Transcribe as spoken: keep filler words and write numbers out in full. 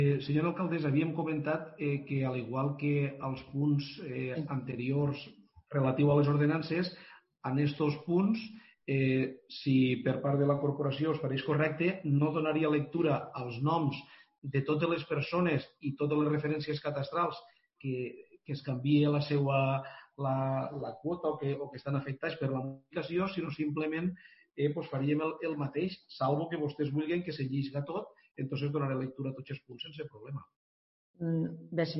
Senyora alcaldessa, havíem comentat que, al igual que als punts anteriors relatiu a les ordenances, en aquests punts, si per part de la corporació us pareix correcte, no donaria lectura als noms de totes les persones i totes les referències catastrals que es canvia la seva la quota o que estan afectats per la modificació, sinó simplement faríem el mateix, salvo que vostès vulguin que se llisga tot, entonces donaré lectura a tots els punts sense problema. Bé, senyor